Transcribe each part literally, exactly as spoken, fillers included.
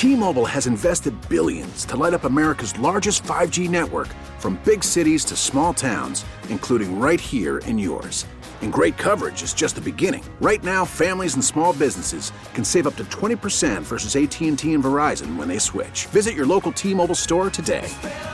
T-Mobile has invested billions to light up America's largest five G network, from big cities to small towns, including right here in yours. And great coverage is just the beginning. Right now, families and small businesses can save up to twenty percent versus A T and T and Verizon when they switch. Visit your local T-Mobile store today.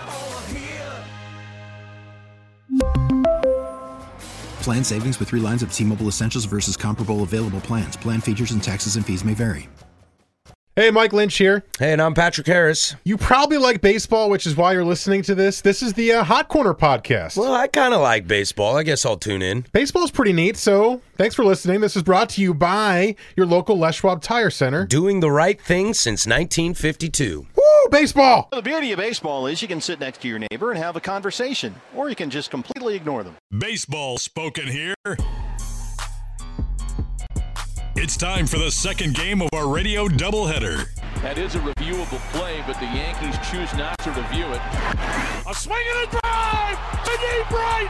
Plan savings with three lines of T-Mobile Essentials versus comparable available plans. Plan features and taxes and fees may vary. Hey, Mike Lynch here. Hey, and I'm Patrick Harris. You probably like baseball, which is why you're listening to this. This is the uh, Hot Corner podcast. Well, I kind of like baseball. I guess I'll tune in. Baseball's pretty neat, so thanks for listening. This is brought to you by your local Les Schwab Tire Center. Doing the right thing since nineteen fifty-two. Woo, baseball! The beauty of baseball is you can sit next to your neighbor and have a conversation, or you can just completely ignore them. Baseball spoken here. It's time for the second game of our radio doubleheader. That is a reviewable play, but the Yankees choose not to review it. A swing and a drive to deep right,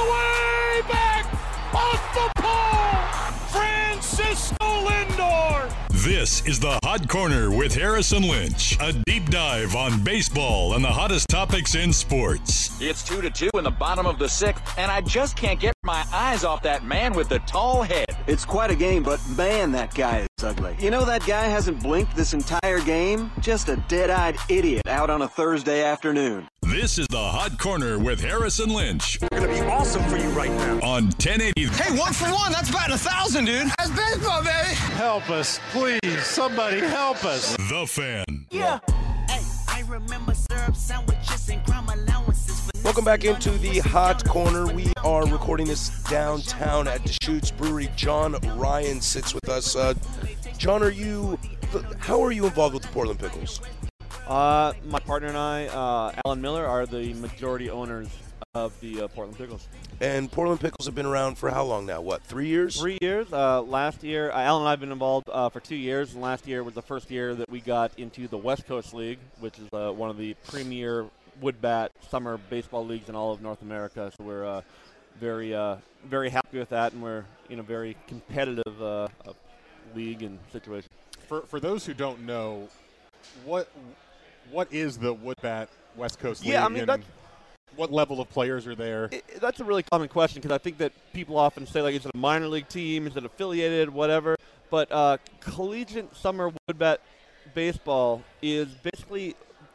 away back, off the pole, Francisco Lindor. This is the Hot Corner with Harrison Lynch, a deep dive on baseball and the hottest topics in sports. It's two to two in the bottom of the sixth, and I just can't get my eyes off that man with the tall head. It's quite a game, but man, that guy is ugly. You know that guy hasn't blinked this entire game? Just a dead-eyed idiot out on a Thursday afternoon. This is the Hot Corner with Harrison Lynch. We're going to be awesome for you right now. On ten eighty. Hey, one for one. That's batting a thousand, dude. That's baseball, baby. Help us, please. Somebody help us. The Fan. Yeah. Hey, I remember syrup sandwiches and crime allowances. Welcome back into the Hot Corner. We are recording this downtown at Deschutes Brewery. John Ryan sits with us. Uh, John, are you? How are you involved with the Portland Pickles? Uh, my partner and I, uh, Alan Miller, are the majority owners of the uh, Portland Pickles. And Portland Pickles have been around for how long now? What, three years? Three years. Uh, last year, uh, Alan and I have been involved uh, for two years, and last year was the first year that we got into the West Coast League, which is uh, one of the premier wood bat summer baseball leagues in all of North America. So we're uh, very, uh, very happy with that, and we're in a very competitive uh, uh, league and situation. For for those who don't know, what what is the wood bat West Coast League? Yeah, I mean that's. What level of players are there? It, that's a really common question because I think that people often say, like, is it a minor league team? Is it affiliated? Whatever. But uh, collegiate summer wood bat baseball is basically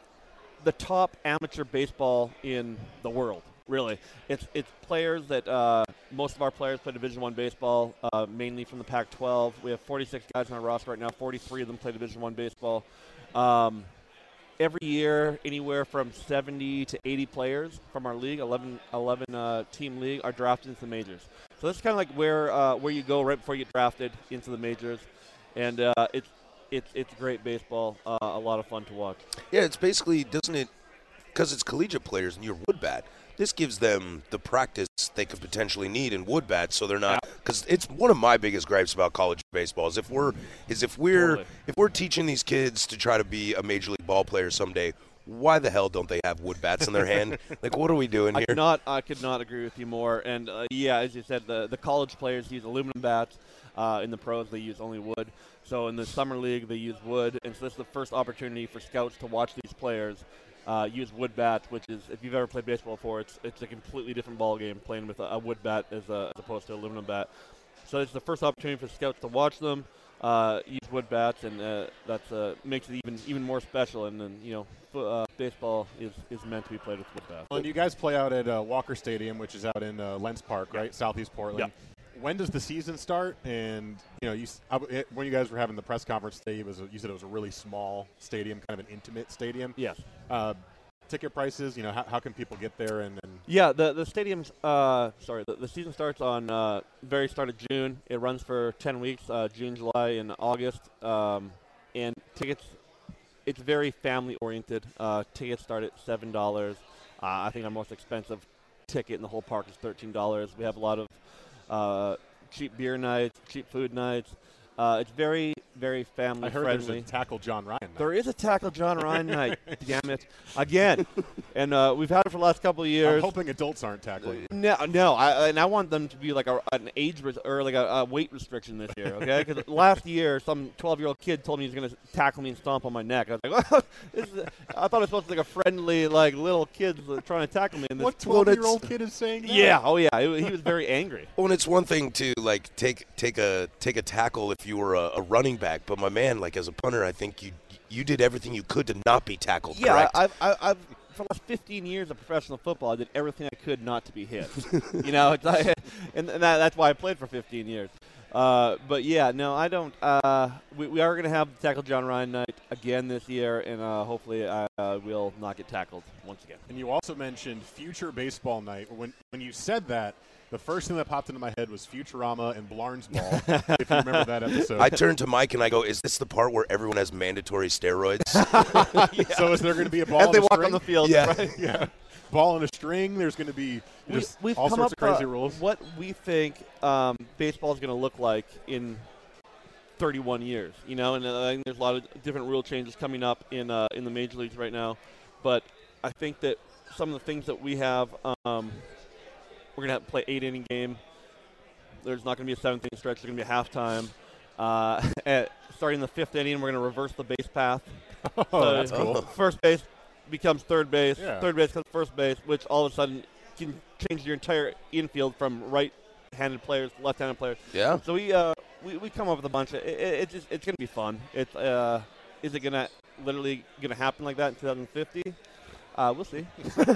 the top amateur baseball in the world, really. It's it's players that uh, most of our players play Division One baseball, uh, mainly from the Pac twelve. We have forty-six guys on our roster right now. forty-three of them play Division One baseball. Um, Every year, anywhere from seventy to eighty players from our league, eleven, eleven uh, team league, are drafted into the majors. So that's kind of like where uh, where you go right before you get drafted into the majors, and uh, it's it's it's great baseball, uh, a lot of fun to watch. Yeah, it's basically, doesn't it, because it's collegiate players and you're wood bat, this gives them the practice they could potentially need in wood bats, so they're not. Because it's one of my biggest gripes about college baseball is if we're is if we're Totally. if we're teaching these kids to try to be a major league ball player someday, why the hell don't they have wood bats in their hand? Like, what are we doing I here? could not I could not agree with you more. And uh, yeah, as you said, the the college players use aluminum bats. Uh, in the pros, they use only wood. So in the summer league, they use wood, and so this is the first opportunity for scouts to watch these players. Uh, use wood bats, which is, if you've ever played baseball before, it's it's a completely different ball game playing with a, a wood bat as, a, as opposed to an aluminum bat. So it's the first opportunity for scouts to watch them uh, use wood bats, and uh, that uh, makes it even even more special. And then, you know, f- uh, baseball is, is meant to be played with wood bats. Well, and you guys play out at uh, Walker Stadium, which is out in uh, Lents Park, right, Southeast Portland. Yeah. When does the season start? And you know, you I, it, when you guys were having the press conference today, it was a, you said it was a really small stadium, kind of an intimate stadium. Yes. Uh, ticket prices, you know, how, how can people get there? And, and yeah, the the stadium's uh, sorry, the, the season starts on uh, very start of June. It runs for ten weeks, uh, June, July, and August. Um, and tickets, it's very family oriented. Uh, tickets start at seven dollars. Uh, I think our most expensive ticket in the whole park is thirteen dollars. We have a lot of uh, cheap beer nights, cheap food nights. Uh, it's very very family I heard friendly. there's a tackle John Ryan night. There is a tackle John Ryan night. Damn it, again, and uh, we've had it for the last couple of years. I'm hoping adults aren't tackling. No, no, I, and I want them to be like a, an age res- or like a, a weight restriction this year, okay? Because last year, some twelve-year-old kid told me he was going to tackle me and stomp on my neck. I was like, well, this is, I thought it was supposed to be like a friendly, like little kid trying to tackle me. And this What twelve-year-old kid is saying that? Yeah, oh yeah, he, he was very angry. Well, and it's one thing to like take take a take a tackle if you were a, a running back, but my man, like as a punter, I think you you did everything you could to not be tackled. Yeah, correct? I've, I've, I've for the last fifteen years of professional football, I did everything I could not to be hit. you know, it's, I, and, and that, that's why I played for fifteen years. Uh, but yeah, no, I don't. Uh, we, we are going to have the Tackle John Ryan night again this year, and uh, hopefully I uh, will not get tackled once again. And you also mentioned future baseball night. When when you said that, the first thing that popped into my head was Futurama and Blarnes Ball, if you remember that episode. I turned to Mike and I go, is this the part where everyone has mandatory steroids? yeah. So is there going to be a ball As and they a walk string? on the field, yeah. right? yeah. Ball and a string. There's going to be just we, we've all come sorts up of crazy uh, rules. What we think um, baseball is going to look like in thirty-one years, you know, and I think there's a lot of different rule changes coming up in uh, in the major leagues right now. But I think that some of the things that we have, um, we're going to have to play eight-inning game. There's not going to be a seventh-inning stretch. There's going to be a halftime. Uh, at, starting the fifth inning, we're going to reverse the base path. Oh, so that's cool. First base becomes third base. Yeah. Third base becomes first base, which all of a sudden can change your entire infield from right-handed players to left-handed players. Yeah. So we uh, we, we come up with a bunch of it. it it's just, it's going to be fun. It's uh, is it going to literally going to happen like that in two thousand fifty? Uh, we'll see.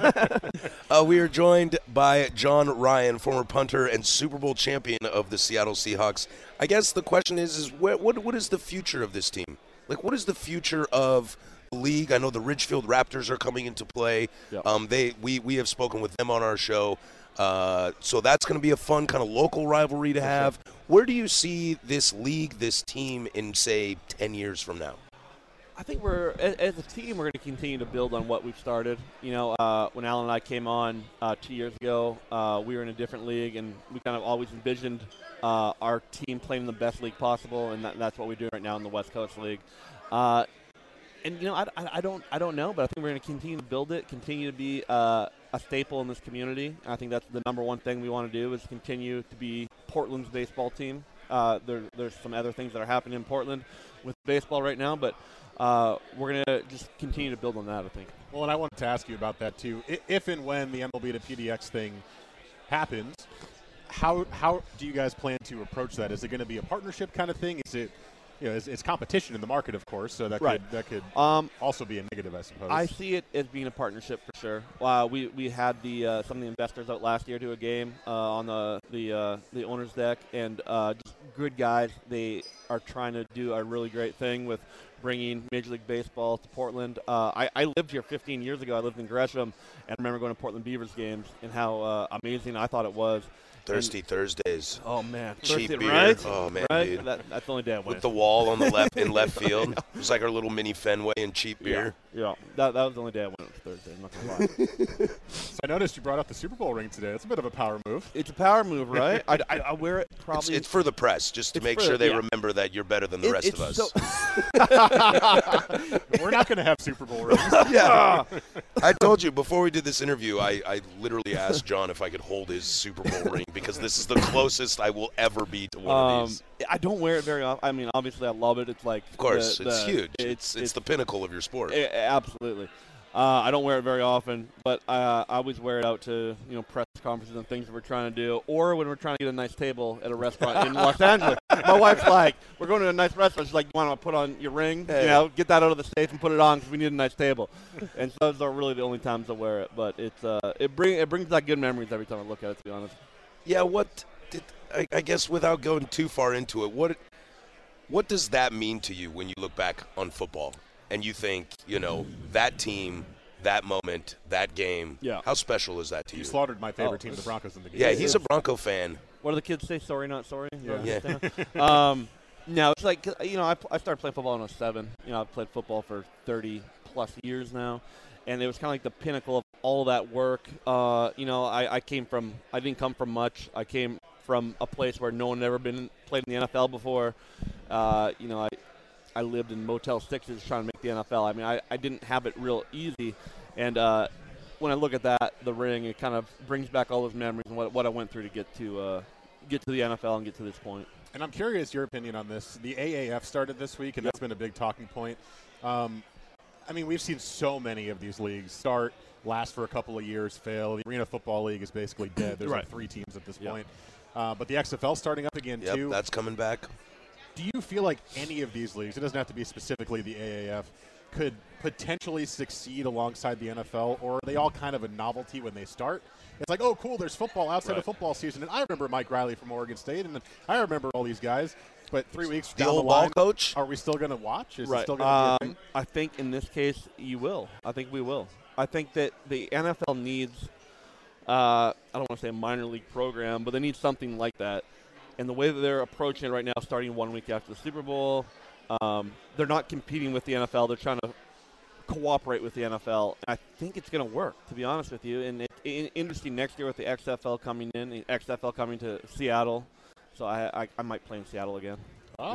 uh, we are joined by John Ryan, former punter and Super Bowl champion of the Seattle Seahawks. I guess the question is, is what, what what is the future of this team? Like, what is the future of the league? I know the Ridgefield Raptors are coming into play. Yep. Um, they we, we have spoken with them on our show. Uh, so that's going to be a fun kind of local rivalry to have. Sure. Where do you see this league, this team in, say, ten years from now? I think we're, as a team, we're going to continue to build on what we've started. You know, uh, when Alan and I came on uh, two years ago, uh, we were in a different league, and we kind of always envisioned uh, our team playing in the best league possible, and that, that's what we're doing right now in the West Coast League. Uh, and, you know, I, I, I don't I don't know, but I think we're going to continue to build it, continue to be uh, a staple in this community. I think that's the number one thing we want to do is continue to be Portland's baseball team. Uh, there, there's some other things that are happening in Portland with baseball right now, but Uh, we're going to just continue to build on that, I think. Well, and I wanted to ask you about that, too. If and when the M L B to P D X thing happens, how how do you guys plan to approach that? Is it going to be a partnership kind of thing? Is it, you know, it's, it's competition in the market, of course, so that right. could, that could um, also be a negative, I suppose. I see it as being a partnership for sure. Uh, we we had the uh, some of the investors out last year to a game uh, on the the uh, the owner's deck, and uh, just good guys. They are trying to do a really great thing with bringing Major League Baseball to Portland. Uh, I, I lived here fifteen years ago. I lived in Gresham, and I remember going to Portland Beavers games and how uh, amazing I thought it was. Thirsty and, Thursdays. Oh, man. Cheap Thirsty, beer. Right? Oh, man, right? dude. That, that's the only day I went. With the wall on the left in left field. It was like our little mini Fenway and cheap beer. Yeah, yeah. That, that was the only day I went. It was Thursday. I'm not going to lie. So I noticed you brought out the Super Bowl ring today. That's a bit of a power move. It's a power move, right? I, I, I wear it probably. It's, it's for the press, just to it's make for, sure they yeah. remember that you're better than the it, rest of us. So We're not going to have Super Bowl rings. Yeah. I told you before we did this interview, I, I literally asked John if I could hold his Super Bowl ring because this is the closest I will ever be to one um, of these. I don't wear it very often. I mean, obviously, I love it. It's like Of course, the, it's the, huge. It's, It's, it's it's the pinnacle of your sport. It, absolutely. Uh, I don't wear it very often, but uh, I always wear it out to you know press conferences and things that we're trying to do, or when we're trying to get a nice table at a restaurant in Los Angeles. My wife's like, "We're going to a nice restaurant." She's like, "You want to put on your ring? Hey. You know, get that out of the safe and put it on because we need a nice table." And so those are really the only times I wear it. But it's uh, it bring it brings back good memories every time I look at it. To be honest. Yeah. What did I, I guess without going too far into it, what what does that mean to you when you look back on football and you think, you know, that team, that moment, that game? Yeah. How special is that to you? You slaughtered my favorite Oh. team, the Broncos, in the game. Yeah, he's a Bronco fan. What do the kids say? Sorry, not sorry. You Yeah. understand? um, no, it's like you know, I, I started playing football when I was seven. You know, I've played football for thirty plus years now, and it was kind of like the pinnacle of all that work. Uh, you know, I, I came from, I didn't come from much. I came from a place where no one had ever been played in the N F L before, Uh, you know, I I lived in Motel Sixes trying to make the N F L. I mean, I, I didn't have it real easy. And uh, when I look at that, the ring, it kind of brings back all those memories and what, what I went through to get to uh, get to the N F L and get to this point. And I'm curious your opinion on this. The A A F started this week, and yep. that's been a big talking point. Um, I mean, we've seen so many of these leagues start, last for a couple of years, fail. The Arena Football League is basically dead. There's right. like three teams at this yep. point. Uh, but the X F L starting up again, yep, too. That's coming back. Do you feel like any of these leagues, it doesn't have to be specifically the A A F, could potentially succeed alongside the N F L, or are they all kind of a novelty when they start? It's like, oh, cool, there's football outside right. of football season. And I remember Mike Riley from Oregon State, and I remember all these guys. But three weeks the down old the line, ball coach? Are we still going to watch? Is right. it still going to um, be a thing? I think in this case you will. I think we will. I think that the N F L needs, uh, I don't want to say a minor league program, but they need something like that. And the way that they're approaching it right now, starting one week after the Super Bowl, um, they're not competing with the N F L. They're trying to cooperate with the N F L. I think it's going to work, to be honest with you. And it's it, interesting next year with the X F L coming in, the X F L coming to Seattle. So I, I, I might play in Seattle again. Oh,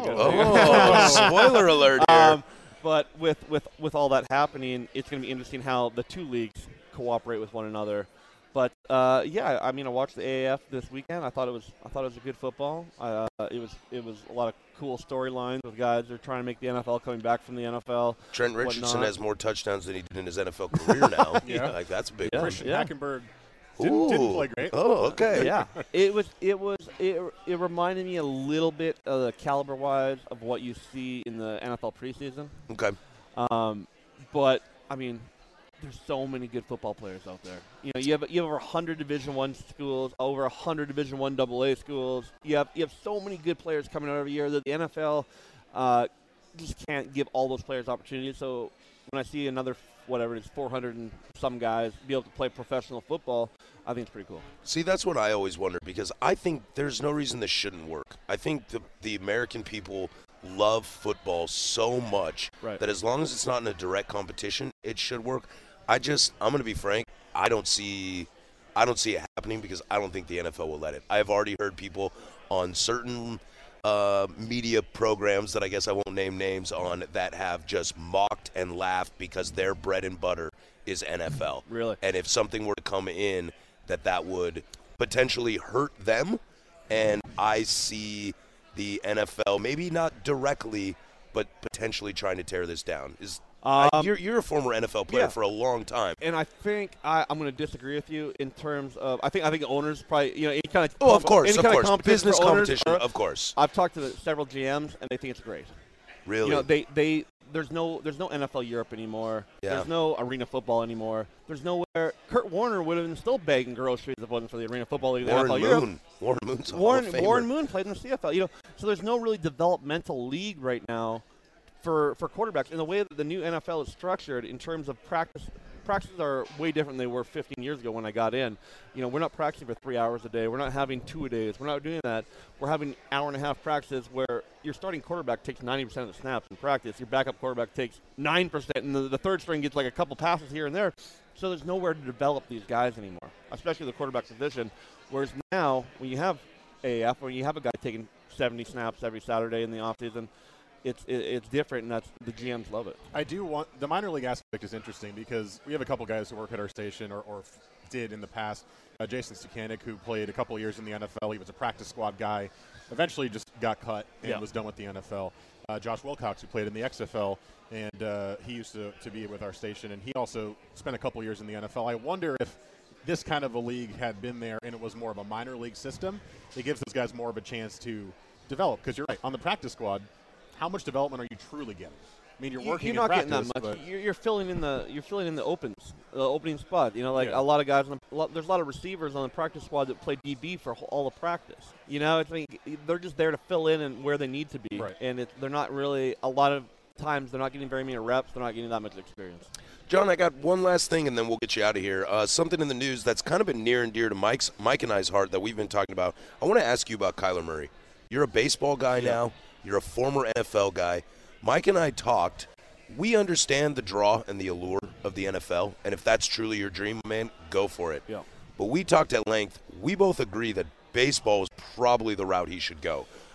oh spoiler alert here. Um, but with, with, with all that happening, it's going to be interesting how the two leagues cooperate with one another. But uh, yeah, I mean, I watched the A A F this weekend. I thought it was I thought it was a good football. Uh, it was it was a lot of cool storylines with guys that are trying to make the N F L, coming back from the N F L. Trent Richardson whatnot. has more touchdowns than he did in his N F L career now. yeah, like that's a big. Yeah. Christian yeah. Hackenberg didn't, didn't play great. Oh, okay. Yeah, it was it was it, it reminded me a little bit of the caliber wise of what you see in the N F L preseason. Okay. Um, but I mean, there's so many good football players out there. You know, you have you have over one hundred Division One schools, over one hundred Division One Double A schools. You have you have so many good players coming out every year that the N F L uh, just can't give all those players opportunities. So when I see another whatever it is, four hundred and some guys be able to play professional football, I think it's pretty cool. See, that's what I always wondered, because I think there's no reason this shouldn't work. I think the the American people love football so much right. that as long as it's not in a direct competition, it should work. I just, I'm going to be frank, I don't see I don't see it happening because I don't think the N F L will let it. I have already heard people on certain uh, media programs that I guess I won't name names on that have just mocked and laughed because their bread and butter is N F L. Really? And if something were to come in that that would potentially hurt them, and I see the N F L, maybe not directly, but potentially trying to tear this down. Is Um, I, you're, you're a former N F L player yeah. for a long time. And I think I, I'm going to disagree with you in terms of I think I think owners probably you know any kind of oh of course any of kind course of competition business for owners competition are, of course. I've talked to the, several G Ms and they think it's great. Really? You know they they there's no there's no N F L Europe anymore. Yeah. There's no Arena Football anymore. There's nowhere Kurt Warner would have been still begging groceries if it wasn't for the Arena Football League. The Warren N F L Moon. Europe. Warren Moon's a Warren Hall of Famer. Warren Moon played in the C F L. You know, so there's no really developmental league right now for for quarterbacks. And the way that the new N F L is structured in terms of practice, practices are way different than they were fifteen years ago when I got in. You know, we're not practicing for three hours a day. We're not having two a days. We're not doing that. We're having hour and a half practices where your starting quarterback takes ninety percent of the snaps in practice. Your backup quarterback takes nine percent, and the, the third string gets like a couple passes here and there. So there's nowhere to develop these guys anymore, especially the quarterback position. Whereas now, when you have A A F, when you have a guy taking seventy snaps every Saturday in the offseason, It's it, it's different, and that's the G Ms love it. I do want the minor league aspect is interesting because we have a couple guys who work at our station or, or f- did in the past. Uh, Jason Stukanik, who played a couple years in the N F L, he was a practice squad guy. Eventually, just got cut and yeah. was done with the N F L. Uh, Josh Wilcox, who played in the X F L, and uh, he used to, to be with our station, and he also spent a couple years in the N F L. I wonder if this kind of a league had been there and it was more of a minor league system, it gives those guys more of a chance to develop. Because you're right, on the practice squad, how much development are you truly getting? I mean, you're working. You're not in getting practice, that much. but You're, you're filling in the you're filling in the opens, the opening spot. You know, like Yeah. a lot of guys. On the, a lot, there's a lot of receivers on the practice squad that play D B for all the practice. You know, it's like they're just there to fill in and where they need to be. Right. And it's, they're not really a lot of times they're not getting very many reps. They're not getting that much experience. John, I got one last thing, and then we'll get you out of here. Uh, something in the news that's kind of been near and dear to Mike's, Mike and I's heart that we've been talking about. I want to ask you about Kyler Murray. You're a baseball guy Yeah. now. You're a former N F L guy. Mike and I talked. We understand the draw and the allure of the N F L, and if that's truly your dream, man, go for it. Yeah. But we talked at length. We both agree that baseball is probably the route he should go.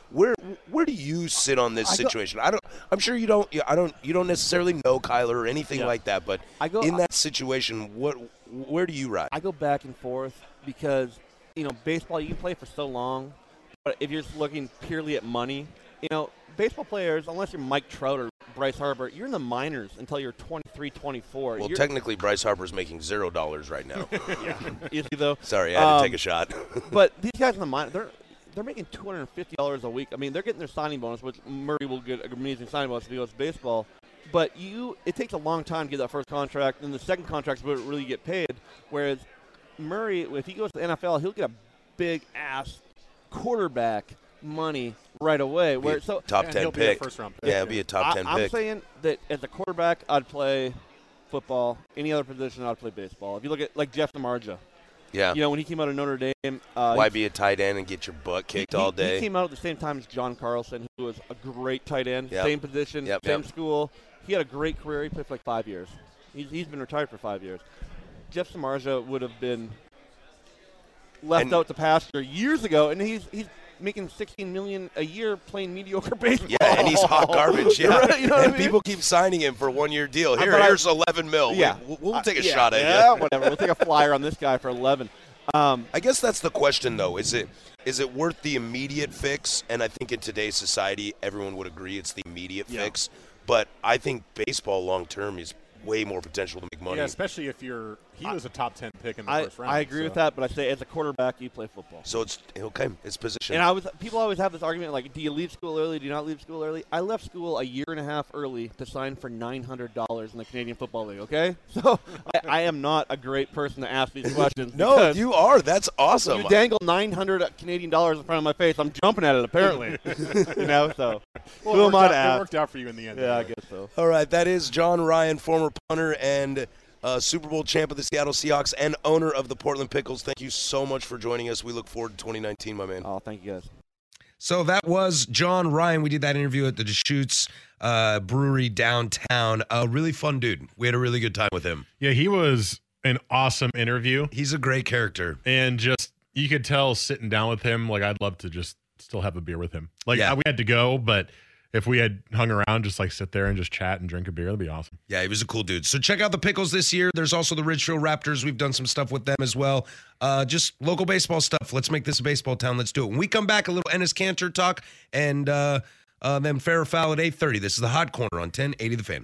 Where where do you sit on this I go, situation? I don't. I'm sure you don't. I don't. You don't necessarily know Kyler or anything yeah. like that. But I go, in that situation, what where do you ride? I go back and forth because you know baseball you can play for so long, but if you're just looking purely at money, you know baseball players, unless you're Mike Trout or Bryce Harper, you're in the minors until you're twenty-three, twenty-four. Well, you're, technically, Bryce Harper's making zero dollars right now. yeah, is he though? Sorry, I had um, to take a shot. But these guys in the minors, they're they're making two hundred fifty dollars a week. I mean, they're getting their signing bonus, which Murray will get an amazing signing bonus if he goes to baseball. But you, it takes a long time to get that first contract, and the second contract is where it really get paid. Whereas Murray, if he goes to the N F L, he'll get a big ass quarterback money right away. Be Where a so top yeah, ten he'll pick. Be a first round pick. Yeah, it'll be a top I, ten I'm pick. saying that as a quarterback, I'd play football. Any other position, I'd play baseball. If you look at like Jeff DeMarja. Yeah. You know, when he came out of Notre Dame. Uh, Why be a tight end and get your butt kicked he, all day? He came out at the same time as John Carlson, who was a great tight end, Yep. same position, Yep, same yep. school. He had a great career. He played for like five years. He's, he's been retired for five years. Jeff Samardzija would have been left And- out to pasture years ago, and he's he's making sixteen million dollars a year playing mediocre baseball. Yeah, and he's hot garbage. Yeah, Right, you know what and I mean? people keep signing him for a one-year deal. Here, But I- here's eleven mil. Yeah. We, we'll, we'll take a Uh, yeah, shot at yeah, you. whatever. We'll take a flyer on this guy for eleven. Um, I guess that's the question, though. Is it is it worth the immediate fix? And I think in today's society, everyone would agree it's the immediate Yeah. fix. But I think baseball long-term is way more potential to make money. Yeah, especially if you're – he was a top ten pick in the I, first round. I agree so. with that, but I say as a quarterback, you play football. So it's okay. It's position. And I was people always have this argument like, do you leave school early? Do you not leave school early? I left school a year and a half early to sign for nine hundred dollars in the Canadian Football League. Okay, so I, I am not a great person to ask these questions. No, because you are. That's awesome. You dangle nine hundred Canadian dollars in front of my face. I'm jumping at it. Apparently, you know. So Well, who it am worked I out- to it ask? worked out for you in the end. Yeah, I anyway. guess so. All right, that is John Ryan, former punter and uh, Super Bowl champ of the Seattle Seahawks and owner of the Portland Pickles. Thank you so much for joining us. We look forward to twenty nineteen, my man. Oh, thank you guys. So that was John Ryan. We did that interview at the Deschutes uh, Brewery downtown. A really fun dude. We had a really good time with him. Yeah, he was an awesome interview. He's a great character. And just, you could tell sitting down with him, like, I'd love to just still have a beer with him. Like, Yeah. we had to go, but if we had hung around, just like sit there and just chat and drink a beer, that'd be awesome. Yeah, he was a cool dude. So check out the Pickles this year. There's also the Ridgefield Raptors. We've done some stuff with them as well. Uh, just local baseball stuff. Let's make this a baseball town. Let's do it. When we come back, a little Ennis Cantor talk, and uh, uh, then fair or foul at eight thirty. This is the Hot Corner on ten eighty The Fan.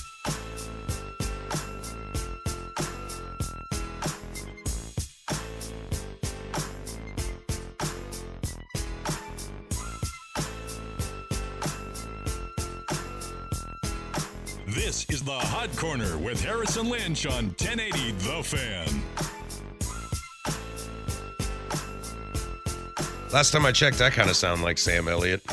This is the Hot Corner with Harrison Lynch on ten eighty The Fan. Last time I checked, I kind of sound like Sam Elliott.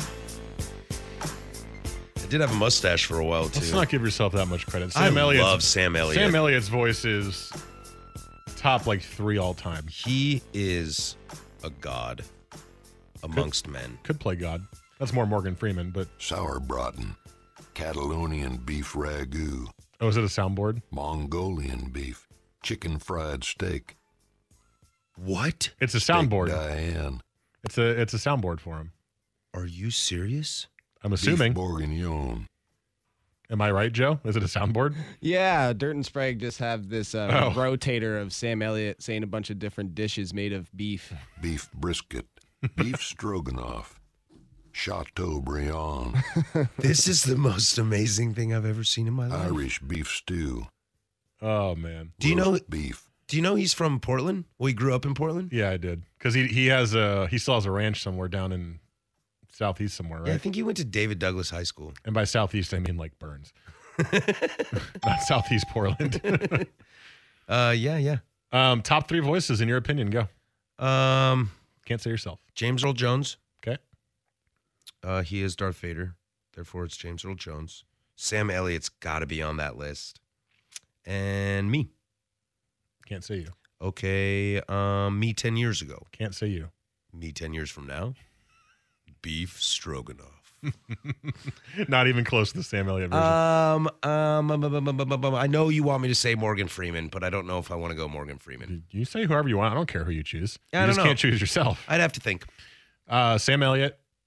I did have a mustache for a while, too. Let's not give yourself that much credit. I Sam Elliott's, love Sam Elliott. Sam Elliott's voice is top like three all time. He is a god amongst could, men. Could play God. That's more Morgan Freeman, but Sauerbraten, Catalonian beef ragu. Oh, is it a soundboard? Mongolian beef, chicken fried steak. What? It's a soundboard. Steak Diane. It's a it's a soundboard for him. Are you serious? I'm assuming. Beef bourguignon. Am I right, Joe? Is it a soundboard? Yeah, Dirt and Sprague just have this uh, Oh. rotator of Sam Elliott saying a bunch of different dishes made of beef. Beef brisket, beef stroganoff, Chateaubriand, This is the most amazing thing I've ever seen in my life. Irish beef stew. Oh man. Do you know roast beef? Do you know he's from Portland? Well, he grew up in Portland. Yeah, I did. Because he he has a he still has a ranch somewhere down in southeast somewhere, right? Yeah, I think he went to David Douglas High School. And by southeast, I mean like Burns, not southeast Portland. uh, yeah, yeah. Um, top three voices in your opinion? Go. Um, Can't say yourself. James Earl Jones. Okay. Uh, he is Darth Vader. Therefore, it's James Earl Jones. Sam Elliott's got to be on that list. And me. Can't say you. Okay. Um, me ten years ago. Can't say you. Me ten years from now. Beef stroganoff. Not even close to the Sam Elliott version. Um, um, um, um, um, um, um, um, I know you want me to say Morgan Freeman, but I don't know if I want to go Morgan Freeman. You say whoever you want. I don't care who you choose. I you don't just know. can't choose yourself. I'd have to think. Uh, Sam Elliott,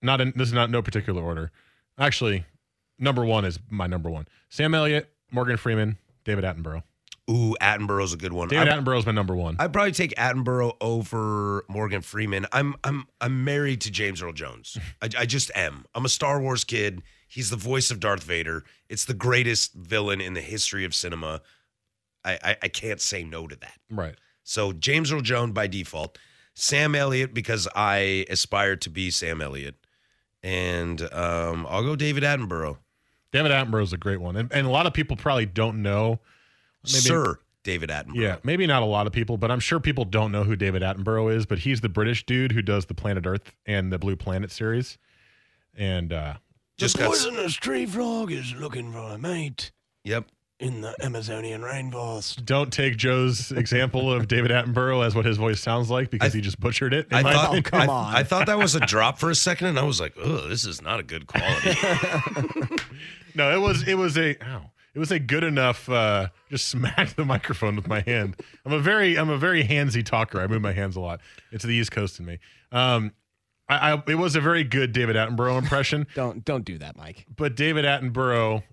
not in, this is not no particular order. Actually, number one is my number one. Sam Elliott, Morgan Freeman, David Attenborough. Ooh, Attenborough's a good one. David I, Attenborough's my number one. I'd probably take Attenborough over Morgan Freeman. I'm I'm I'm married to James Earl Jones. I, I just am. I'm a Star Wars kid. He's the voice of Darth Vader. It's the greatest villain in the history of cinema. I, I, I can't say no to that. Right. So James Earl Jones by default. Sam Elliott because I aspire to be Sam Elliott. And um, I'll go David Attenborough. David Attenborough is a great one. And, and a lot of people probably don't know. Maybe, Sir David Attenborough. Yeah, maybe not a lot of people, but I'm sure people don't know who David Attenborough is, but he's the British dude who does the Planet Earth and the Blue Planet series. And uh, just the poisonous tree frog is looking for a mate. Yep. In the Amazonian rainforest. Don't take Joe's example of David Attenborough as what his voice sounds like because I, he just butchered it. I thought, oh, come I, on. I thought that was a drop for a second, and I was like, "Oh, this is not a good quality." No, it was. It was a. Ow. It was a good enough. Uh, just smack the microphone with my hand. I'm a very. I'm a very handsy talker. I move my hands a lot. It's the East Coast in me. Um, I, I. It was a very good David Attenborough impression. don't don't do that, Mike. But David Attenborough.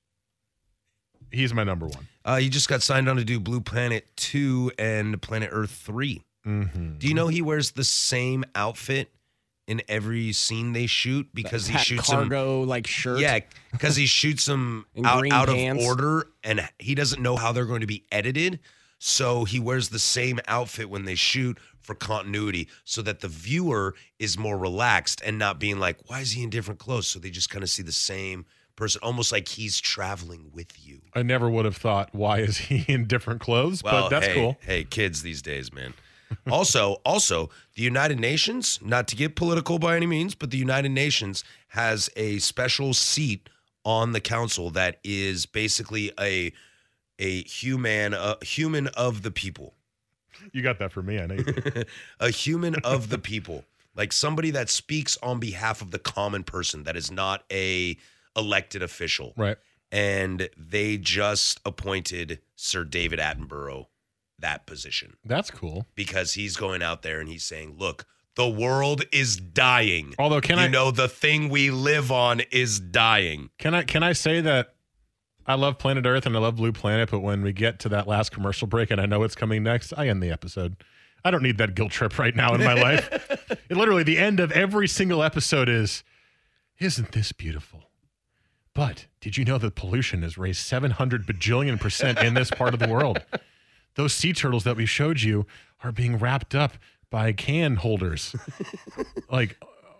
He's my number one. Uh, he just got signed on to do Blue Planet two and Planet Earth three. Mm-hmm. Do you know he wears the same outfit in every scene they shoot because that he shoots cargo them, like shirt? Yeah, because he shoots them out, out of order, and he doesn't know how they're going to be edited. So he wears the same outfit when they shoot for continuity so that the viewer is more relaxed and not being like, why is he in different clothes? So they just kind of see the same person, almost like he's traveling with you. I never would have thought, why is he in different clothes? Well, but that's hey, cool. Hey, kids these days, man. also, also, the United Nations, not to get political by any means, but the United Nations has a special seat on the council that is basically a a human, a human of the people. You got that for me, I know you did. A human of the people. Like somebody that speaks on behalf of the common person that is not a elected official. Right. And they just appointed Sir David Attenborough that position. That's cool. Because he's going out there and he's saying, look, the world is dying. Although, can you I... You know, the thing we live on is dying. Can I Can I say that I love Planet Earth and I love Blue Planet, but when we get to that last commercial break and I know it's coming next, I end the episode. I don't need that guilt trip right now in my life. It, literally, the end of every single episode is, isn't this beautiful? But did you know that pollution has raised seven hundred bajillion percent in this part of the world? Those sea turtles that we showed you are being wrapped up by can holders. Like,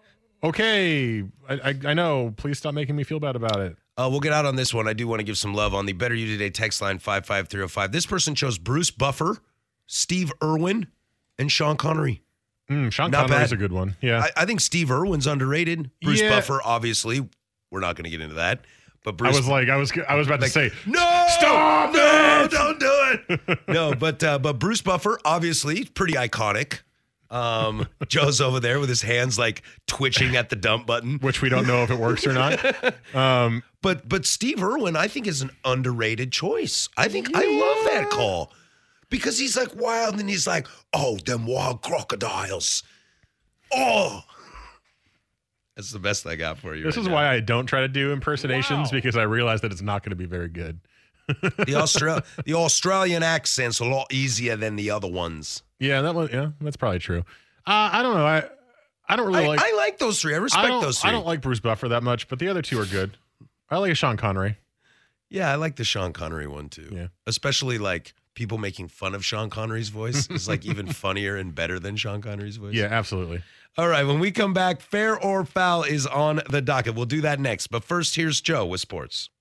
okay, I, I, I know. Please stop making me feel bad about it. Uh, we'll get out on this one. I do want to give some love on the Better You Today text line five five three oh five. This person chose Bruce Buffer, Steve Irwin, and Sean Connery. Mm, Sean Not Connery's bad. a good one. Yeah, I, I think Steve Irwin's underrated. Bruce Yeah. Buffer, obviously, we're not going to get into that. But Bruce, I was like, I was, I was about like, to say, no, stop no, it! don't do it. No, but uh, but Bruce Buffer, obviously, pretty iconic. Um, Joe's over there with his hands like twitching at the dump button, which we don't know if it works or not. Um, but but Steve Irwin, I think, is an underrated choice. I think yeah. I love that call because he's like wild and he's like, oh, them wild crocodiles. Oh. That's the best I got for you. This right is now. why I don't try to do impersonations Wow. because I realize that it's not going to be very good. the Austral the Australian accent's a lot easier than the other ones. Yeah, that one. Yeah, that's probably true. Uh, I don't know. I I don't really I, like. I like those three. I respect I don't, those three. I don't like Bruce Buffer that much, but the other two are good. I like a Sean Connery. Yeah, I like the Sean Connery one too. Yeah, especially like people making fun of Sean Connery's voice is like even funnier and better than Sean Connery's voice. Yeah, absolutely. All right, when we come back, Fair or Foul is on the docket. We'll do that next. But first, here's Joe with sports.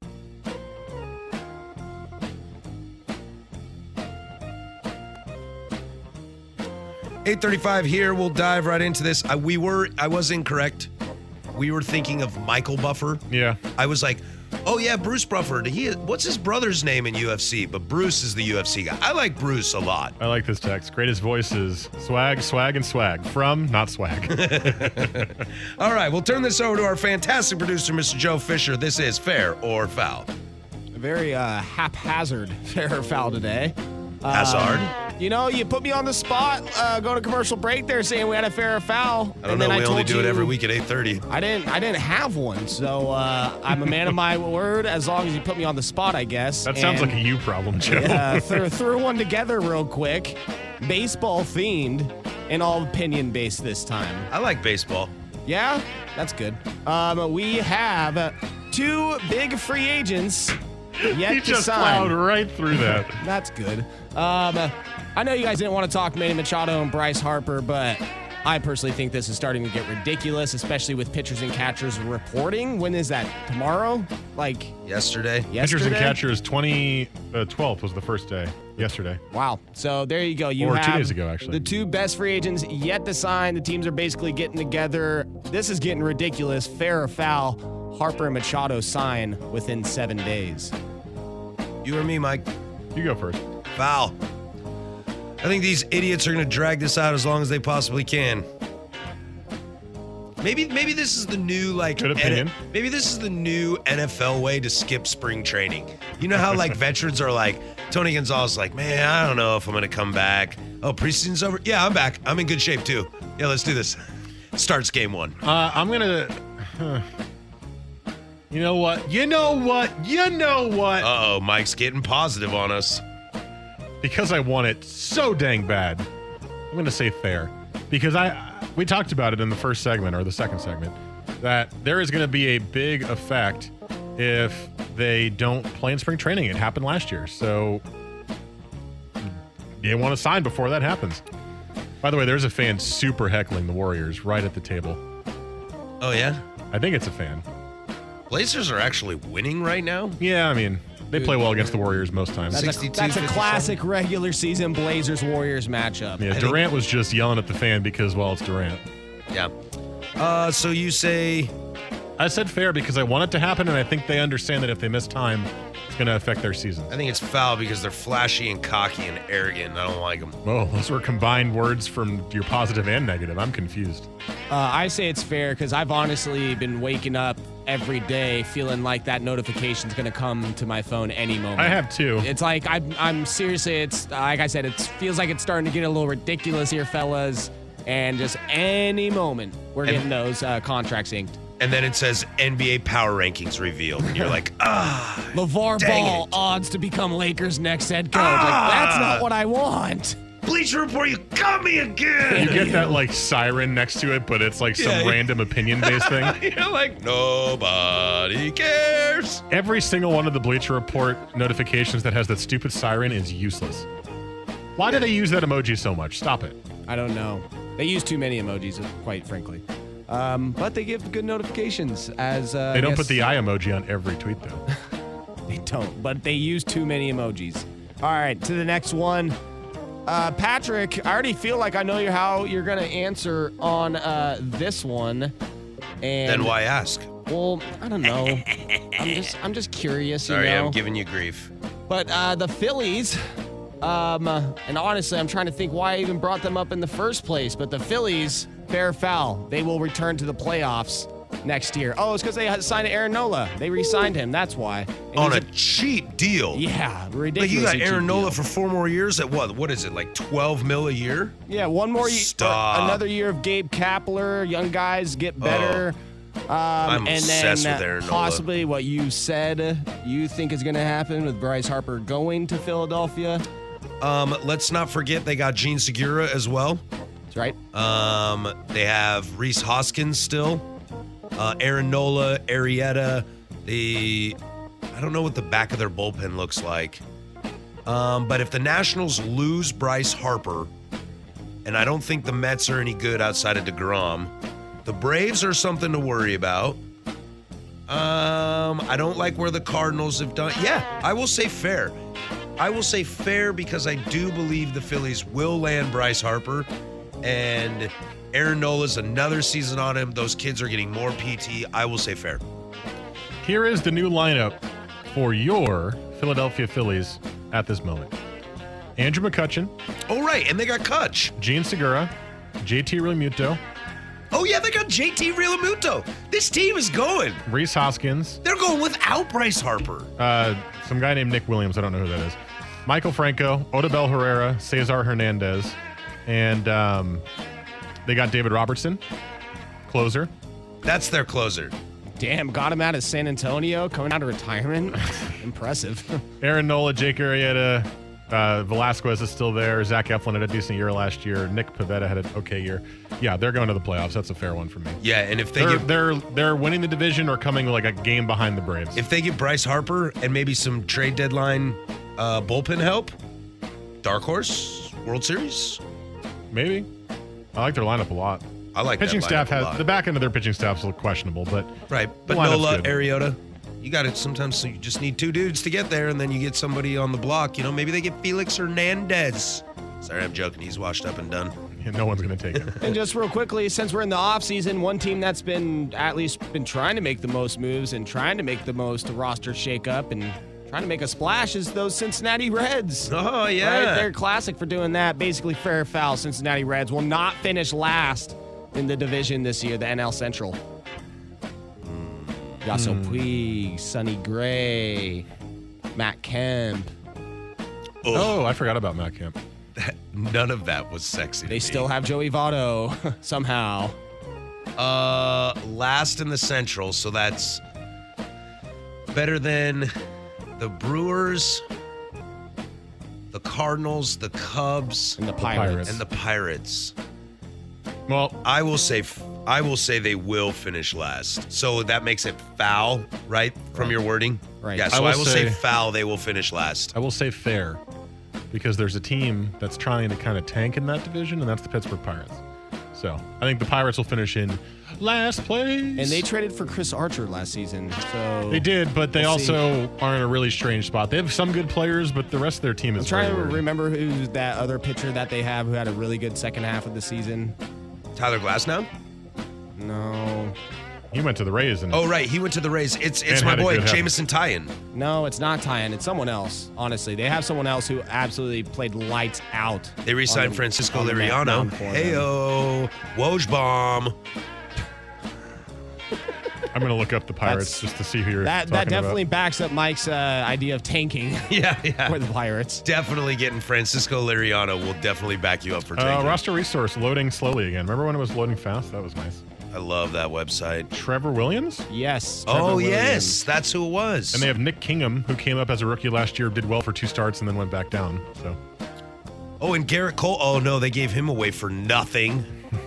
eight thirty-five here. We'll dive right into this. I, we were, I was incorrect. We were thinking of Michael Buffer. Yeah. I was like, oh yeah, Bruce Buffer. He, what's his brother's name in U F C? But Bruce is the U F C guy. I like Bruce a lot. I like this text. Greatest voice is swag, swag, and swag. From, not swag. All right, we'll turn this over to our fantastic producer, Mister Joe Fisher. This is Fair or Foul. A very uh, haphazard fair or foul today. Hazard. Um, You know, you put me on the spot, uh, going to commercial break there saying we had a fair or foul. I don't and know. then We I only told do you, it every week at eight thirty. I didn't I didn't have one, so uh, I'm a man of my word as long as you put me on the spot, I guess. That sounds And, like a you problem, Joe. Yeah, th- threw one together real quick. Baseball themed and all opinion based this time. I like baseball. Yeah, that's good. Um, we have two big free agents yet You to just sign. plowed right through that. That's good. Um, I know you guys didn't want to talk Manny Machado and Bryce Harper, but I personally think this is starting to get ridiculous, especially with pitchers and catchers reporting. When is that? Tomorrow? Like yesterday? Yesterday? Pitchers and catchers, twenty twelfth was the first day. Yesterday. Wow. So there you go. You or have two days ago, actually. the two best free agents yet to sign. The teams are basically getting together. This is getting ridiculous. Fair or foul, Harper and Machado sign within seven days. You or me, Mike? You go first. Foul. I think these idiots are going to drag this out as long as they possibly can. Maybe maybe this is the new like Good opinion. N- maybe this is the new N F L way to skip spring training. You know how like veterans are like Tony Gonzalez like, "Man, I don't know if I'm going to come back." Oh, preseason's over? Yeah, I'm back. I'm in good shape too. Yeah, let's do this. Starts game one. Uh, I'm going to huh. You know what? You know what? You know what? Uh-oh, Mike's getting positive on us. Because I want it so dang bad, I'm going to say fair. Because I we talked about it in the first segment or the second segment that there is going to be a big effect if they don't play in spring training. It happened last year. So you want to sign before that happens. By the way, there's a fan super heckling the Warriors right at the table. Oh, yeah? I think it's a fan. Blazers are actually winning right now? Yeah, I mean, they play well against the Warriors most times. That's a, that's a classic regular season Blazers-Warriors matchup. Yeah, Durant was just yelling at the fan because, well, it's Durant. Yeah. Uh, so you say... I said fair because I want it to happen, and I think they understand that if they miss time, it's going to affect their season. I think it's foul because they're flashy and cocky and arrogant. I don't like them. Oh, those were combined words from your positive and negative. I'm confused. Uh, I say it's fair because I've honestly been waking up every day feeling like that notification's going to come to my phone any moment. I have too. It's like, I'm, I'm seriously, it's like I said, it feels like it's starting to get a little ridiculous here, fellas. And just any moment, we're And- getting those uh, contracts inked. And then it says N B A power rankings revealed. And you're like, ah. LeVar dang Ball it. odds to become Lakers' next head coach. Ah! Like, that's not what I want. Bleacher Report, you got me again. You get that like siren next to it, but it's like some Yeah, yeah. random opinion-based thing. You're like, nobody cares. Every single one of the Bleacher Report notifications that has that stupid siren is useless. Why do they use that emoji so much? Stop it. I don't know. They use too many emojis, quite frankly. Um, but they give good notifications as uh, They don't I put guess- the eye emoji on every tweet, though. They don't, but they use too many emojis. All right, to the next one. Uh, Patrick, I already feel like I know you how you're going to answer on uh, this one. And Then why ask? Well, I don't know. I'm just I'm just curious, you Sorry, know. I'm giving you grief. But uh, the Phillies, um, and honestly, I'm trying to think why I even brought them up in the first place. But the Phillies, fair or foul, they will return to the playoffs next year. Oh, it's because they had signed Aaron Nola. They re-signed him. That's why. And On he's a cheap deal. Yeah, Like ridiculous. you got Aaron Nola for four more years at what? What is it, like twelve mil a year? Yeah, one more year. Stop. Another year of Gabe Kapler. Young guys get better. Um, I'm and obsessed then with Aaron Nola. possibly what you said you think is going to happen with Bryce Harper going to Philadelphia. Um, let's not forget they got Gene Segura as well. That's right. Um, they have Reese Hoskins still. Uh, Aaron Nola, Arrieta. The I don't know what the back of their bullpen looks like. Um, but if the Nationals lose Bryce Harper, and I don't think the Mets are any good outside of DeGrom, the Braves are something to worry about. Um, I don't like where the Cardinals have done. Yeah, I will say fair. I will say fair because I do believe the Phillies will land Bryce Harper, and Aaron Nola's another season on him. Those kids are getting more P T. I will say fair. Here is the new lineup for your Philadelphia Phillies at this moment. Andrew McCutchen. Oh, right, and they got Kutch. Gene Segura. J T Realmuto. Oh, yeah, they got J T Realmuto. This team is going. Reese Hoskins. They're going without Bryce Harper. Uh, some guy named Nick Williams. I don't know who that is. Michael Franco, Odubel Herrera, Cesar Hernandez, and um, they got David Robertson, closer. That's their closer. Damn, got him out of San Antonio, coming out of retirement. Impressive. Aaron Nola, Jake Arrieta, uh, Velasquez is still there. Zach Eflin had a decent year last year. Nick Pivetta had an okay year. Yeah, they're going to the playoffs. That's a fair one for me. Yeah, and if they they're, get, they're they're winning the division or coming like a game behind the Braves. If they get Bryce Harper and maybe some trade deadline uh, bullpen help, dark horse, World Series, maybe. I like their lineup a lot. I like pitching that staff lineup a has lot. the back end of their pitching staff's a little questionable, but right. But the lineup's Nola, good. Arrieta, you got it. Sometimes so you just need two dudes to get there, and then you get somebody on the block. You know, maybe they get Felix Hernandez. Sorry, I'm joking. He's washed up and done. Yeah, no one's going to take him. And just real quickly, since we're in the offseason, one team that's been at least been trying to make the most moves and trying to make the most roster shakeup and trying to make a splash is those Cincinnati Reds. Oh, yeah. Right? They're classic for doing that. Basically, fair or foul, Cincinnati Reds will not finish last in the division this year, the N L Central. Yasiel Puig, Sonny Gray, Matt Kemp. Oh, I forgot about Matt Kemp. None of that was sexy. They still have Joey Votto somehow. Uh, last in the Central, so that's better than the Brewers, the Cardinals, the Cubs, and the Pirates. And the Pirates. Well, I will say I will say they will finish last. So that makes it foul, right? From Right. your wording? Right. Yeah, so I will I will say, say- foul, they will finish last. I will say fair, because there's a team that's trying to kind of tank in that division, and that's the Pittsburgh Pirates. So I think the Pirates will finish in last place. And they traded for Chris Archer last season. So They did, but they We'll also are in a really strange spot. They have some good players, but the rest of their team is I'm trying very to weird. remember who's that other pitcher that they have who had a really good second half of the season. Tyler Glasnow? No. He went to the Rays. And Oh, right. He went to the Rays. It's it's And my had a boy, good half. Jamison Tyen. No, it's not Tyen. It's someone else, honestly. They have someone else who absolutely played lights out. They re-signed on the- Francisco on the Liriano. mound for them. Heyo, Woj I'm going to look up the Pirates That's- just to see who you're That talking that definitely about. backs up Mike's uh, idea of tanking Yeah, yeah. for the Pirates. Definitely getting Francisco Liriano will definitely back you up for Uh, taking. roster resource loading slowly again. Remember when it was loading fast? That was nice. I love that website. Trevor Williams? Yes. Trevor Oh, Williams. yes. That's who it was. And they have Nick Kingham, who came up as a rookie last year, did well for two starts, and then went back down. So Oh, and Garrett Cole. Oh, no, they gave him away for nothing.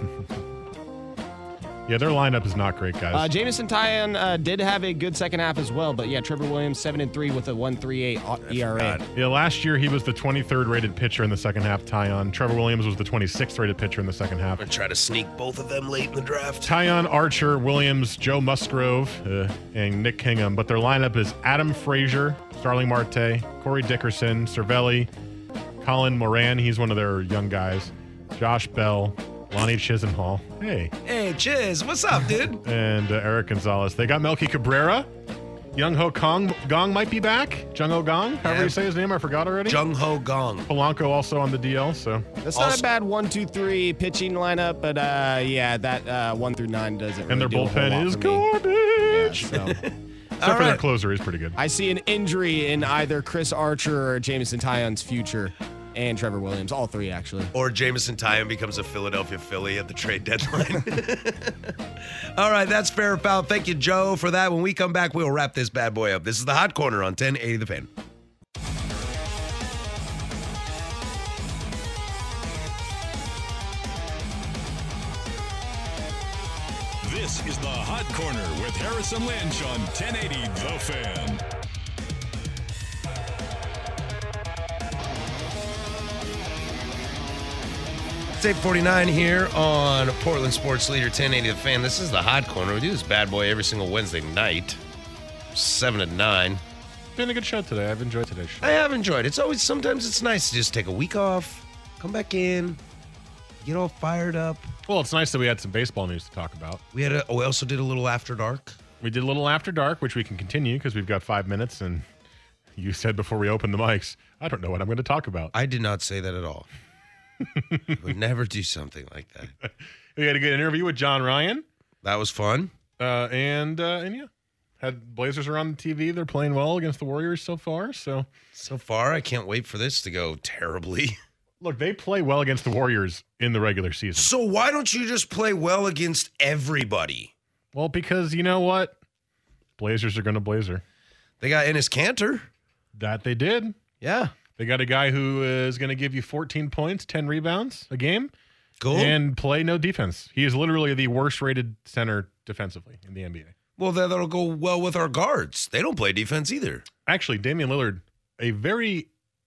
yeah, their lineup is not great, guys. Uh, Jamison Tyen uh, did have a good second half as well, but yeah, Trevor Williams seven and three with a one point three eight E R A. yeah, last year he was the twenty-third rated pitcher in the second half. Tyon. Trevor Williams was the twenty-sixth rated pitcher in the second half. I'm going to try to sneak both of them late in the draft. Tyon, Archer, Williams, Joe Musgrove, uh, and Nick Kingham. But their lineup is Adam Frazier, Starling Marte, Corey Dickerson, Cervelli, Colin Moran. He's one of their young guys. Josh Bell, Lonnie Chisenhall. Hey. Hey, Chiz, what's up, dude? And uh, Eric Gonzalez. They got Melky Cabrera. Young Ho Kong Gong might be back. Jung Ho Gong, however Yeah. you say his name, I forgot already. Jung Ho Gong. Polanco also on the D L. So That's not Also- a bad one, two, three pitching lineup, but uh, yeah, that uh, one through nine doesn't. and really their do a whole lot bullpen is for me. garbage. Yeah, so. Except All for their right. closer, he's pretty good. I see an injury in either Chris Archer or Jamison Tyon's future, and Trevor Williams, all three actually. Or Jamison Tyen becomes a Philadelphia Philly at the trade deadline. All right, that's fair or foul. Thank you, Joe, for that. When we come back, we'll wrap this bad boy up. This is the Hot Corner on ten eighty The Fan. This is the Hot Corner with Harrison Lynch on ten eighty The Fan. It's eight forty-nine here on Portland Sports Leader ten eighty The Fan. This is the Hot Corner. We do this bad boy every single Wednesday night, seven to nine. Been a good show today. I've enjoyed today's show. I have enjoyed it. It's always, sometimes it's nice to just take a week off, come back in, get all fired up. Well, it's nice that we had some baseball news to talk about. We had a, oh, we also did a little After Dark. We did a little After Dark, which we can continue because we've got five minutes. And you said before we opened the mics, I don't know what I'm going to talk about. I did not say that at all. I would never do something like that. We had a good interview with John Ryan. That was fun. Uh, and, uh, and yeah, Had Blazers are on the T V. They're playing well against the Warriors so far. So so far, I can't wait for this to go terribly. Look, they play well against the Warriors in the regular season. So why don't you just play well against everybody? Well, because you know what? Blazers are going to blazer. They got Enes Kanter. That they did. Yeah. They got a guy who is going to give you fourteen points, ten rebounds a game. Cool. And play no defense. He is literally the worst rated center defensively in the N B A. Well, that'll go well with our guards. They don't play defense either. Actually, Damian Lillard, a very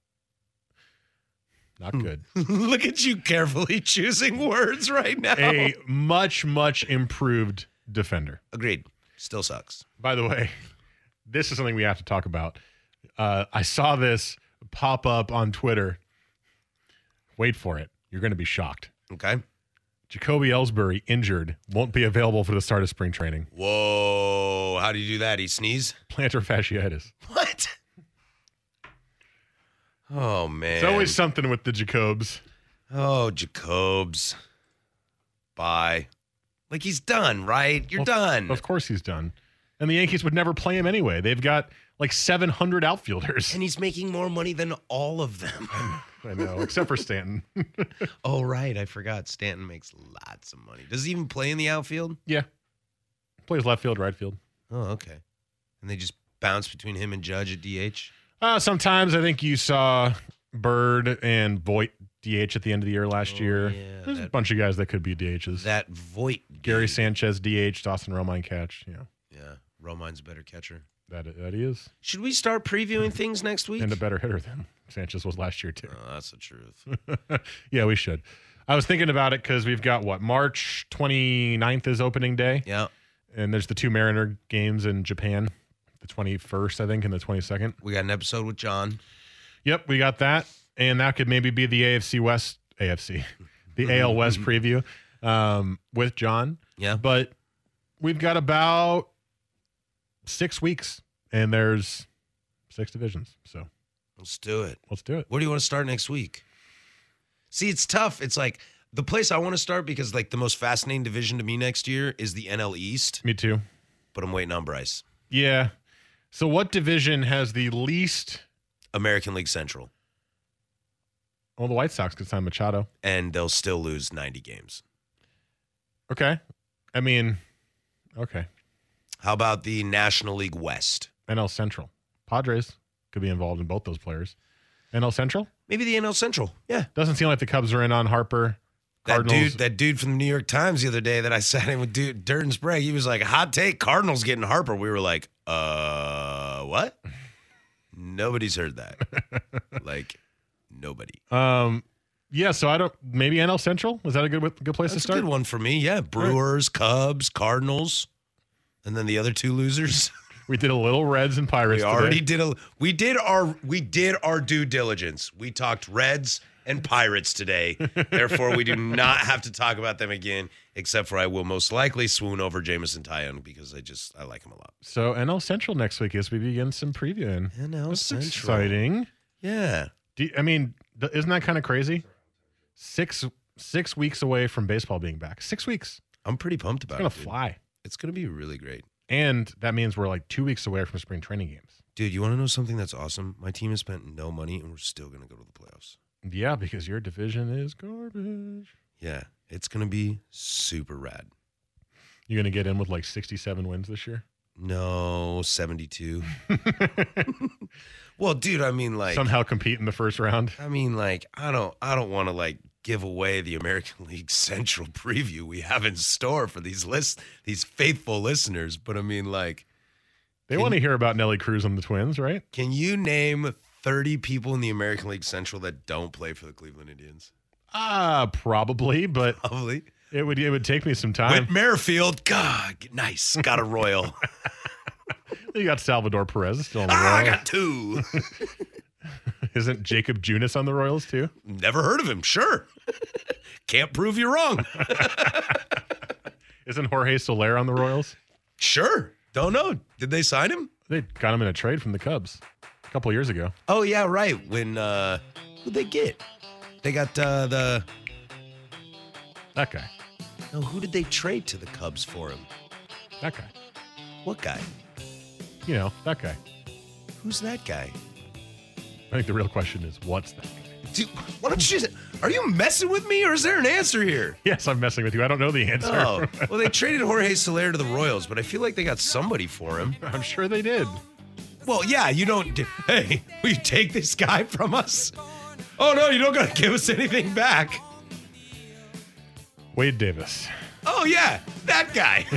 not good. Look at you carefully choosing words right now. A much, much improved defender. Agreed. Still sucks. By the way, this is something we have to talk about. Uh, I saw this pop up on Twitter. Wait for it. You're going to be shocked. Okay. Jacoby Ellsbury, injured, won't be available for the start of spring training. Whoa. How do you do that? He sneeze? Plantar fasciitis. What? Oh, man. It's always something with the Jacobs. Oh, Jacobs. Bye. Like, he's done, right? You're well, done. Of course he's done. And the Yankees would never play him anyway. They've got like seven hundred outfielders. And he's making more money than all of them. I know, except for Stanton. Oh, right. I forgot. Stanton makes lots of money. Does he even play in the outfield? Yeah. Plays left field, right field. Oh, okay. And they just bounce between him and Judge at D H? Uh, sometimes I think you saw Bird and Voit D H at the end of the year last oh, year. Yeah, There's that, a bunch of guys that could be D Hs. That Voit. Gary Sanchez D H, Dawson Romine catch. Yeah. Yeah. Romine's a better catcher. That, that he is. Should we start previewing things next week? And a better hitter than Sanchez was last year, too. Oh, that's the truth. Yeah, we should. I was thinking about it because we've got, what, March twenty-ninth is opening day? Yeah. And there's the two Mariner games in Japan, the twenty-first, I think, and the twenty-second. We got an episode with John. Yep, we got that. And that could maybe be the A F C West, A F C, the A L West preview um, with John. Yeah. But we've got about six weeks, and there's six divisions. So let's do it. Let's do it. Where do you want to start next week? See, it's tough. It's like the place I want to start because like the most fascinating division to me next year is the N L East. Me too. But I'm waiting on Bryce. Yeah. So what division has the least? American League Central. Well, the White Sox could sign Machado. And they'll still lose ninety games. Okay. I mean, okay. How about the National League West? N L Central. Padres could be involved in both those players. N L Central? Maybe the N L Central. Yeah. Doesn't seem like the Cubs are in on Harper. That Cardinals. dude, that dude from the New York Times the other day that I sat in with dude, Durden Sprague, he was like, hot take, Cardinals getting Harper. We were like, uh, what? Nobody's heard that. Like, nobody. Um, yeah, so I don't, maybe N L Central? Is that a good good place That's to start? a good one for me, yeah. Brewers, Cubs, Cardinals, and then the other two losers. We did a little Reds and Pirates. We already today. did a we did our we did our due diligence. We talked Reds and Pirates today. Therefore, we do not have to talk about them again, except for I will most likely swoon over Jameson Taillon because I just I like him a lot. So N L Central next week as we begin some previewing. N L That's Central. exciting. Yeah. Do you, I mean, th- isn't that kind of crazy? Six six weeks away from baseball being back. Six weeks. I'm pretty pumped about it's it. It's gonna fly. It's gonna be really great. And that means we're like two weeks away from spring training games. Dude, you want to know something that's awesome? My team has spent no money, and we're still going to go to the playoffs. Yeah, because your division is garbage. Yeah, it's going to be super rad. You going to get in with like sixty-seven wins this year? No, seventy-two. Well, dude, I mean, like somehow compete in the first round. I mean, like I don't, I don't want to like give away the American League Central preview we have in store for these list, these faithful listeners. But I mean, like, they want to hear about Nelly Cruz and the Twins, right? Can you name thirty people in the American League Central that don't play for the Cleveland Indians? Ah, uh, probably, but probably it would it would take me some time. Whit Merrifield, God, nice, got a Royal. You got Salvador Perez still on the ah, Royals. I got two. Isn't Jacob Junis on the Royals too? Never heard of him. Sure. Can't prove you wrong. Isn't Jorge Soler on the Royals? Sure. Don't know. Did they sign him? They got him in a trade from the Cubs a couple years ago. Oh, yeah, right. When, uh, who'd they get? They got uh, the... That guy. No, who did they trade to the Cubs for him? That guy. What guy? You know, that guy. Who's that guy? I think the real question is, what's that guy? Dude, why don't you just, are you messing with me or is there an answer here? Yes, I'm messing with you. I don't know the answer. Oh, well, they traded Jorge Soler to the Royals, but I feel like they got somebody for him. I'm sure they did. Well, yeah, you don't, hey, will you take this guy from us? Oh, no, you don't got to give us anything back. Wade Davis. Oh, yeah, that guy.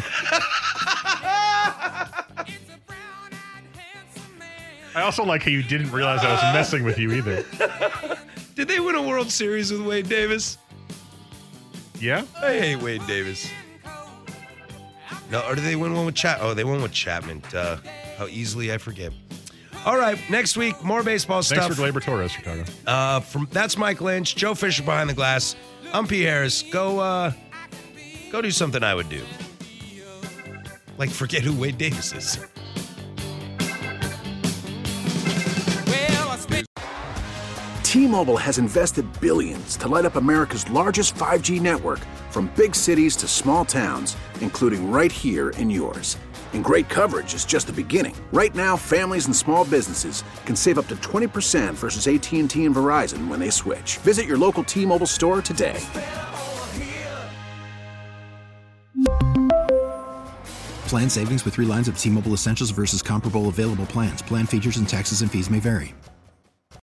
I also like how you didn't realize I was messing with you either. Did they win a World Series with Wade Davis? Yeah? I hate Wade Davis. No, or did they win one with Chapman? Oh, they won with Chapman. Uh, how easily I forget. All right, next week, more baseball stuff. Thanks for Gleyber Torres, Chicago. Uh, from That's Mike Lynch, Joe Fisher behind the glass. I'm P. Harris. Go, uh, go do something I would do. Like forget who Wade Davis is. T-Mobile has invested billions to light up America's largest five G network, from big cities to small towns, including right here in yours. And great coverage is just the beginning. Right now, families and small businesses can save up to twenty percent versus A T and T and Verizon when they switch. Visit your local T-Mobile store today. Plan savings with three lines of T-Mobile Essentials versus comparable available plans. Plan features and taxes and fees may vary.